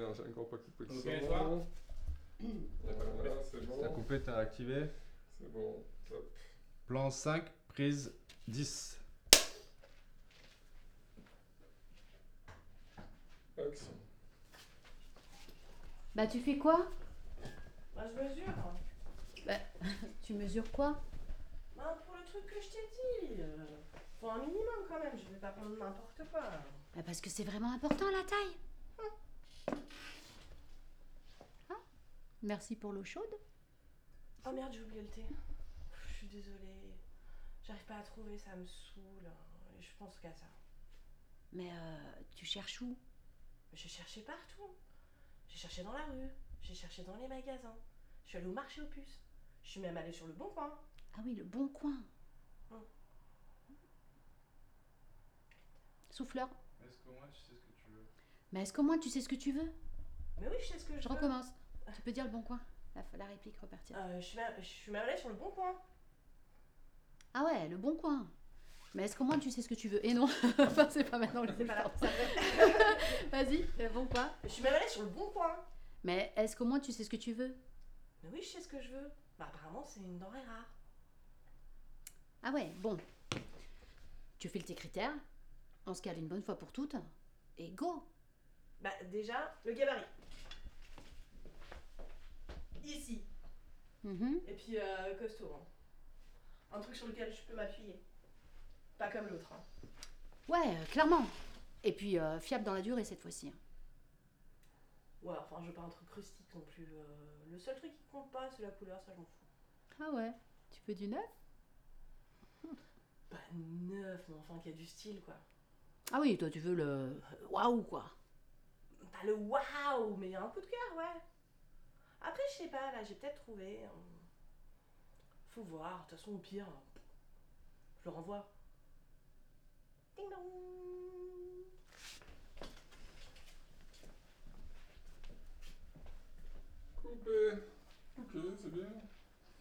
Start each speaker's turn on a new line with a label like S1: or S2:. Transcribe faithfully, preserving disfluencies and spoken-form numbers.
S1: non, j'ai encore pas coupé le
S2: Ok,
S1: son.
S2: toi
S1: Voilà, c'est bon.
S3: T'as coupé, t'as activé.
S1: C'est bon, top.
S3: Plan cinq, prise dix.
S1: Action.
S4: Bah tu fais quoi?
S5: Bah je mesure.
S4: Bah tu mesures quoi?
S5: Bah pour le truc que je t'ai dit. euh, Faut un minimum quand même, je vais pas prendre n'importe quoi.
S4: Bah parce que c'est vraiment important la taille. Hein? Merci pour l'eau chaude.
S5: Oh merde, j'ai oublié le thé. Je suis désolée. J'arrive pas à trouver, ça me saoule. Et je pense qu'à ça.
S4: Mais euh, tu cherches où?
S5: J'ai cherché partout. J'ai cherché dans la rue, j'ai cherché dans les magasins. Je suis allée au marché aux puces. Je suis même allée sur le Bon Coin.
S4: Ah oui, le bon coin.
S5: Hum.
S4: Souffleur.
S3: Est-ce qu'au moins tu sais ce que tu veux?
S4: Mais est-ce qu'au moins tu sais ce que tu veux?
S5: Mais oui, je sais ce que je,
S4: Je
S5: veux.
S4: recommence. Tu peux dire le bon coin. La, la réplique repartir.
S5: Euh, je, suis même, je suis même allée sur le Bon Coin.
S4: Ah ouais, le bon coin. Mais est-ce qu'au moins tu sais ce que tu veux? Et non, enfin c'est pas maintenant le
S5: C'est pas là.
S4: temps. Vas-y, le bon coin.
S5: Je suis même allée sur le Bon Coin.
S4: Mais est-ce qu'au moins tu sais ce que tu veux?
S5: Mais oui, je sais ce que je veux. Bah apparemment, c'est une denrée rare.
S4: Ah ouais, bon. Tu files tes critères, on se cale une bonne fois pour toutes, et go!
S5: Bah déjà, le gabarit. Ici.
S4: Mhm.
S5: Et puis euh, costaud. Hein. Un truc sur lequel je peux m'appuyer. Pas comme l'autre. Hein.
S4: Ouais, euh, clairement. Et puis euh, fiable dans la durée cette fois-ci.
S5: Ouais, enfin, je veux pas un truc rustique non plus. euh, Le seul truc qui compte pas, c'est la couleur, ça je m'en fous.
S4: Ah ouais, tu veux du neuf?
S5: Pas neuf, mais enfin, qu'il y a du style quoi.
S4: Ah oui, toi tu veux le waouh quoi.
S5: Pas le waouh, mais un coup de cœur, ouais. Après, je sais pas, là, j'ai peut-être trouvé. euh, Faut voir, de toute façon, au pire, je le renvoie.